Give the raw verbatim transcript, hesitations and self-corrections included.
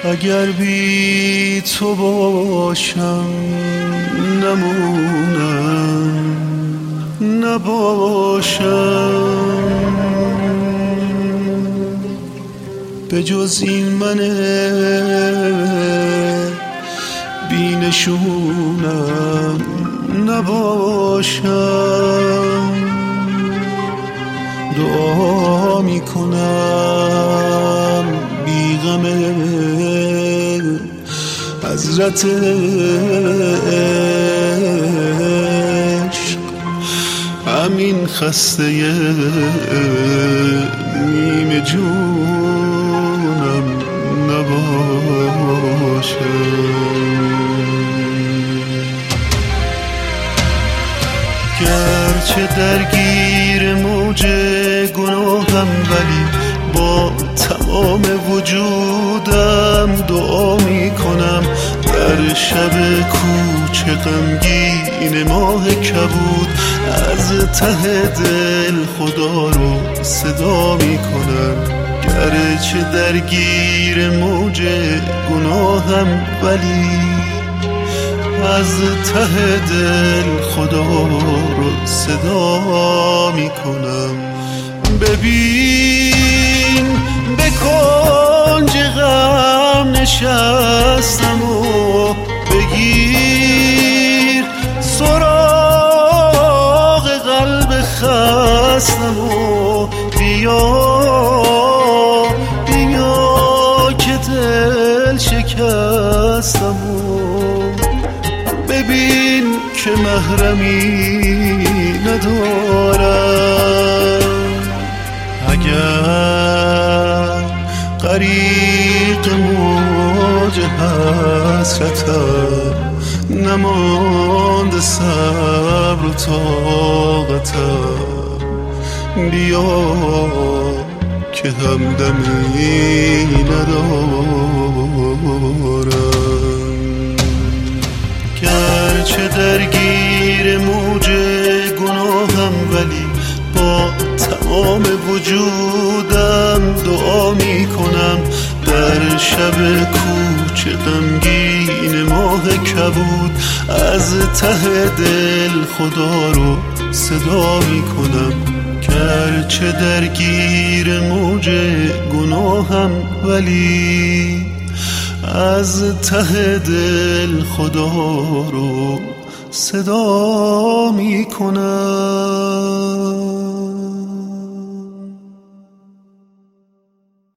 اگر بی تو باشم نمونم نباشم، به جز این من بی نشونم نباشم. دعا می کنم بی غم حضرت عشق همین خسته نیمه جونم نباشم. گرچه درگیر موج گناهم ولی با تمام وجودم دعا می کنم در شب کوچه غمگین ماه کبود، از ته دل خدا رو صدا می کنم. گرچه درگیر موج گناهم ولی از ته دل خدا رو صدا می کنم. ببین به کنج غم نشستم و بگیر سراغ قلب خستم و بیا بیا که دل شکستم و ببین که محرمی ندارم. اگر غریق موج حسرتم نماند صبر و طاقتم، بیا که همدمی ندارم. گرچه درگیر موج گناهم ولی با تمام وجودم دعا می کنم در شب کوچه غمگین ماه کبود، از ته دل خدا رو صدا می کنم. گرچه درگیر موج گناهم ولی از ته دل خدا رو صدا می کنم.